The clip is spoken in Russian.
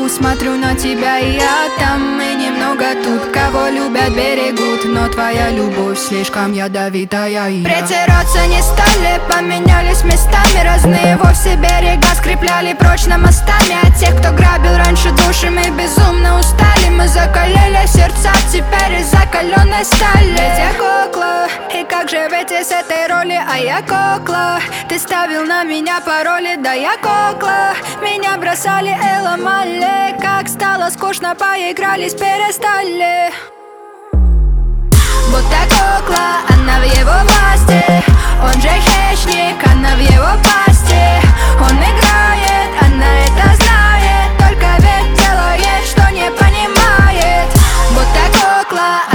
иду, смотрю на тебя, и я там. И немного тут, кого любят, берегут, но твоя любовь слишком ядовитая. Притираться не стали, поменялись местами. Разные вовсе берега скрепляли прочно мостами. От тех, кто грабил раньше души, мы безумно устали. Мы закалили сердца, теперь из закаленной стали. Ведь я кукла, и как же выйти с этой роли? А я кукла, ты ставил на меня пароли. Да я кукла, меня бросали и ломали. Как стало скучно, поигрались, перестали. Будто кукла, она в его власти. Он же хищник, она в его пасти. Он играет, она это знает. Только ведь делает, что не понимает. Будто кукла,